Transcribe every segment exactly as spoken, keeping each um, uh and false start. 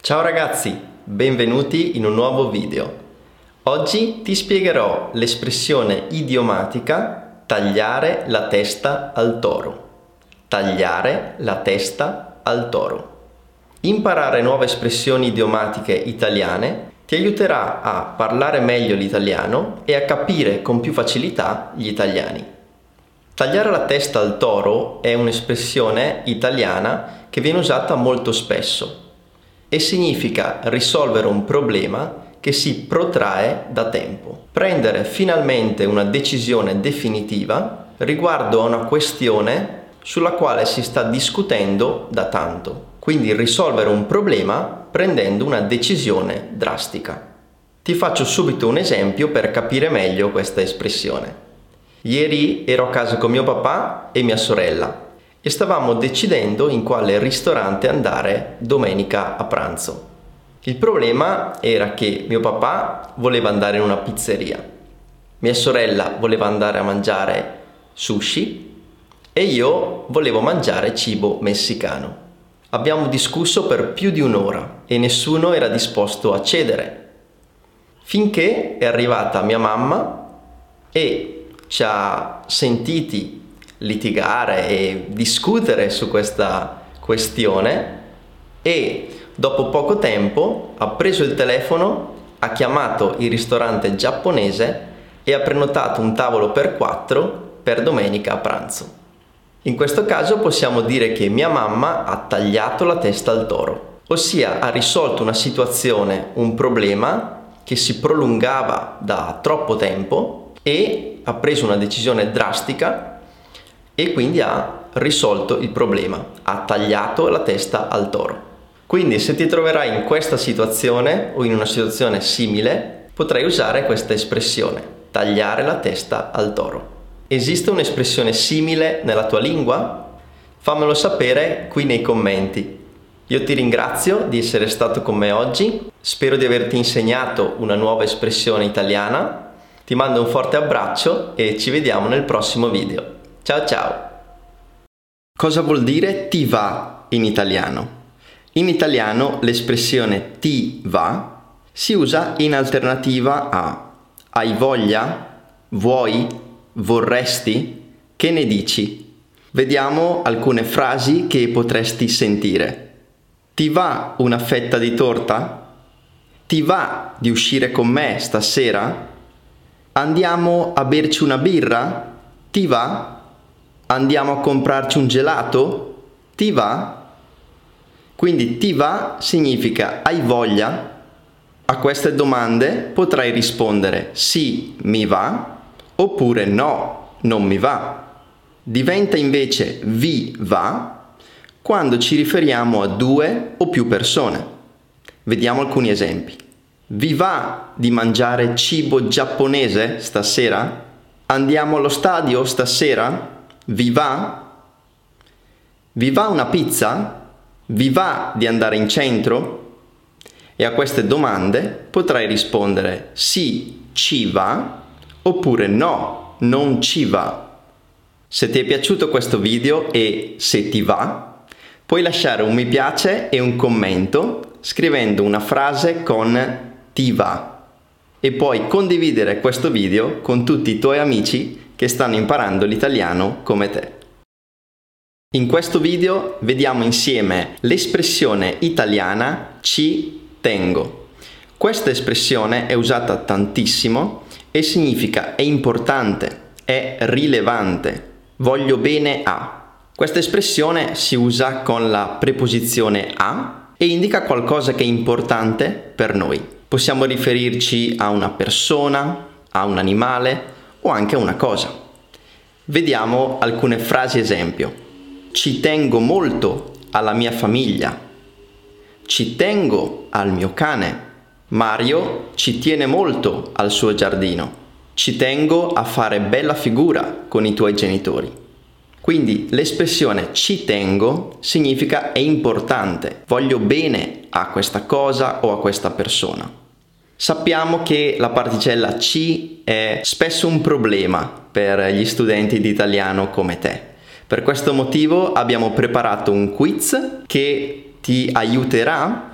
Ciao ragazzi, benvenuti in un nuovo video. Oggi ti spiegherò l'espressione idiomatica tagliare la testa al toro. Tagliare la testa al toro. Imparare nuove espressioni idiomatiche italiane ti aiuterà a parlare meglio l'italiano e a capire con più facilità gli italiani. Tagliare la testa al toro è un'espressione italiana che viene usata molto spesso e significa risolvere un problema che si protrae da tempo. Prendere finalmente una decisione definitiva riguardo a una questione sulla quale si sta discutendo da tanto. Quindi risolvere un problema prendendo una decisione drastica. Ti faccio subito un esempio per capire meglio questa espressione. Ieri ero a casa con mio papà e mia sorella e stavamo decidendo in quale ristorante andare domenica a pranzo. Il problema era che mio papà voleva andare in una pizzeria, mia sorella voleva andare a mangiare sushi e io volevo mangiare cibo messicano. Abbiamo discusso per più di un'ora e nessuno era disposto a cedere, finché è arrivata mia mamma e ci ha sentiti litigare e discutere su questa questione e dopo poco tempo ha preso il telefono, ha chiamato il ristorante giapponese e ha prenotato un tavolo per quattro per domenica a pranzo. In questo caso possiamo dire che mia mamma ha tagliato la testa al toro, ossia ha risolto una situazione, un problema che si prolungava da troppo tempo e ha preso una decisione drastica e quindi ha risolto il problema, ha tagliato la testa al toro. Quindi se ti troverai in questa situazione o in una situazione simile, potrai usare questa espressione, tagliare la testa al toro. Esiste un'espressione simile nella tua lingua? Fammelo sapere qui nei commenti. Io ti ringrazio di essere stato con me oggi, spero di averti insegnato una nuova espressione italiana. Ti mando un forte abbraccio e ci vediamo nel prossimo video. Ciao ciao! Cosa vuol dire ti va in italiano? In italiano l'espressione ti va si usa in alternativa a hai voglia, vuoi, vorresti, che ne dici? Vediamo alcune frasi che potresti sentire. Ti va una fetta di torta? Ti va di uscire con me stasera? Andiamo a berci una birra? Ti va? Andiamo a comprarci un gelato? Ti va? Quindi ti va significa hai voglia? A queste domande potrai rispondere sì, mi va, oppure no, non mi va. Diventa invece vi va quando ci riferiamo a due o più persone. Vediamo alcuni esempi. Vi va di mangiare cibo giapponese stasera? Andiamo allo stadio stasera? Vi va? Vi va una pizza? Vi va di andare in centro? E a queste domande potrai rispondere sì, ci va, oppure no, non ci va. Se ti è piaciuto questo video e se ti va, puoi lasciare un mi piace e un commento scrivendo una frase con ti va e puoi condividere questo video con tutti i tuoi amici che stanno imparando l'italiano come te. In questo video vediamo insieme l'espressione italiana ci tengo. Questa espressione è usata tantissimo e significa è importante, è rilevante, voglio bene a. Questa espressione si usa con la preposizione a e indica qualcosa che è importante per noi. Possiamo riferirci a una persona, a un animale o anche a una cosa. Vediamo alcune frasi esempio. Ci tengo molto alla mia famiglia. Ci tengo al mio cane. Mario ci tiene molto al suo giardino. Ci tengo a fare bella figura con i tuoi genitori. Quindi l'espressione ci tengo significa è importante, voglio bene a questa cosa o a questa persona. Sappiamo che la particella ci è spesso un problema per gli studenti di italiano come te. Per questo motivo abbiamo preparato un quiz che ti aiuterà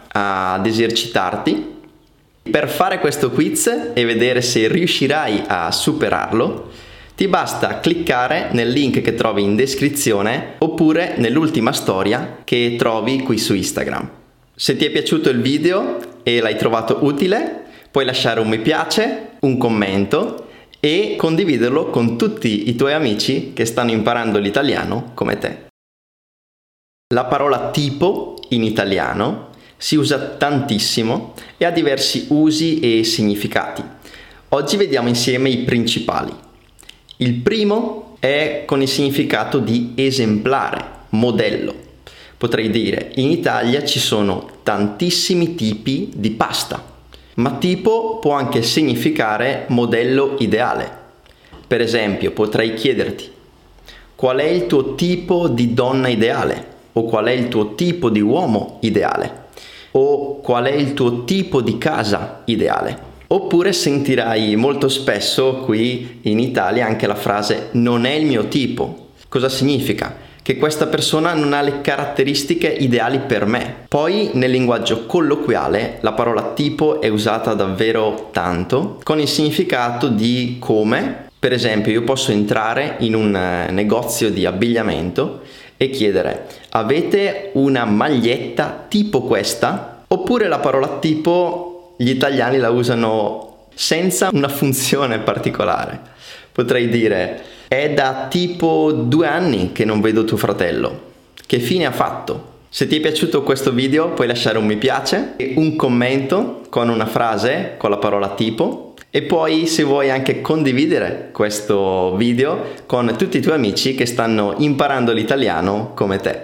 ad esercitarti. Per fare questo quiz e vedere se riuscirai a superarlo, ti basta cliccare nel link che trovi in descrizione oppure nell'ultima storia che trovi qui su Instagram. Se ti è piaciuto il video e l'hai trovato utile, puoi lasciare un mi piace, un commento e condividerlo con tutti i tuoi amici che stanno imparando l'italiano come te. La parola tipo in italiano si usa tantissimo e ha diversi usi e significati. Oggi vediamo insieme i principali. Il primo è con il significato di esemplare, modello. Potrei dire, in Italia ci sono tantissimi tipi di pasta, ma tipo può anche significare modello ideale. Per esempio, potrei chiederti, qual è il tuo tipo di donna ideale? O qual è il tuo tipo di uomo ideale? O qual è il tuo tipo di casa ideale? Oppure sentirai molto spesso qui in Italia anche la frase non è il mio tipo. Cosa significa? Che questa persona non ha le caratteristiche ideali per me. Poi nel linguaggio colloquiale la parola tipo è usata davvero tanto con il significato di come. Per esempio, io posso entrare in un negozio di abbigliamento e chiedere avete una maglietta tipo questa? Oppure la parola tipo gli italiani la usano senza una funzione particolare. Potrei dire è da tipo due anni che non vedo tuo fratello. Che fine ha fatto? Se ti è piaciuto questo video puoi lasciare un mi piace e un commento con una frase con la parola tipo e poi se vuoi anche condividere questo video con tutti i tuoi amici che stanno imparando l'italiano come te.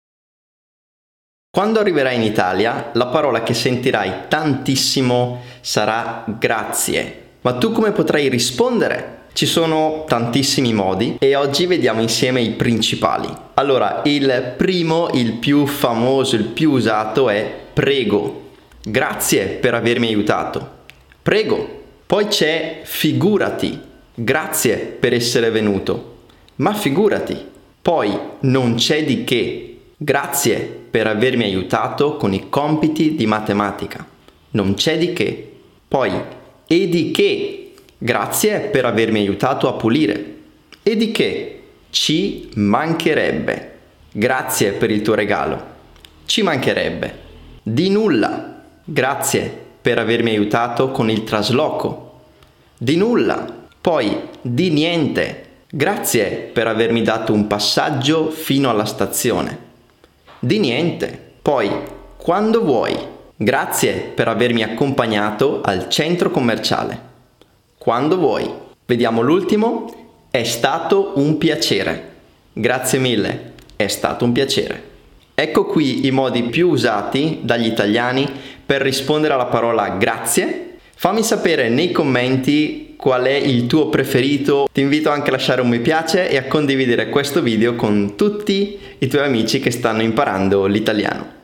Quando arriverai in Italia la parola che sentirai tantissimo sarà grazie. Ma tu come potrai rispondere? Ci sono tantissimi modi e oggi vediamo insieme i principali. Allora, il primo, il più famoso, il più usato è prego. Grazie per avermi aiutato. Prego. Poi c'è figurati. Grazie per essere venuto. Ma figurati. Poi non c'è di che. Grazie per avermi aiutato con i compiti di matematica. Non c'è di che. Poi e di che. Grazie per avermi aiutato a pulire. E di che? Ci mancherebbe. Grazie per il tuo regalo. Ci mancherebbe. Di nulla. Grazie per avermi aiutato con il trasloco. Di nulla. Poi di niente. Grazie per avermi dato un passaggio fino alla stazione. Di niente. Poi quando vuoi. Grazie per avermi accompagnato al centro commerciale. Quando vuoi. Vediamo l'ultimo. È stato un piacere. Grazie mille. È stato un piacere. Ecco qui i modi più usati dagli italiani per rispondere alla parola grazie. Fammi sapere nei commenti qual è il tuo preferito. Ti invito anche a lasciare un mi piace e a condividere questo video con tutti i tuoi amici che stanno imparando l'italiano.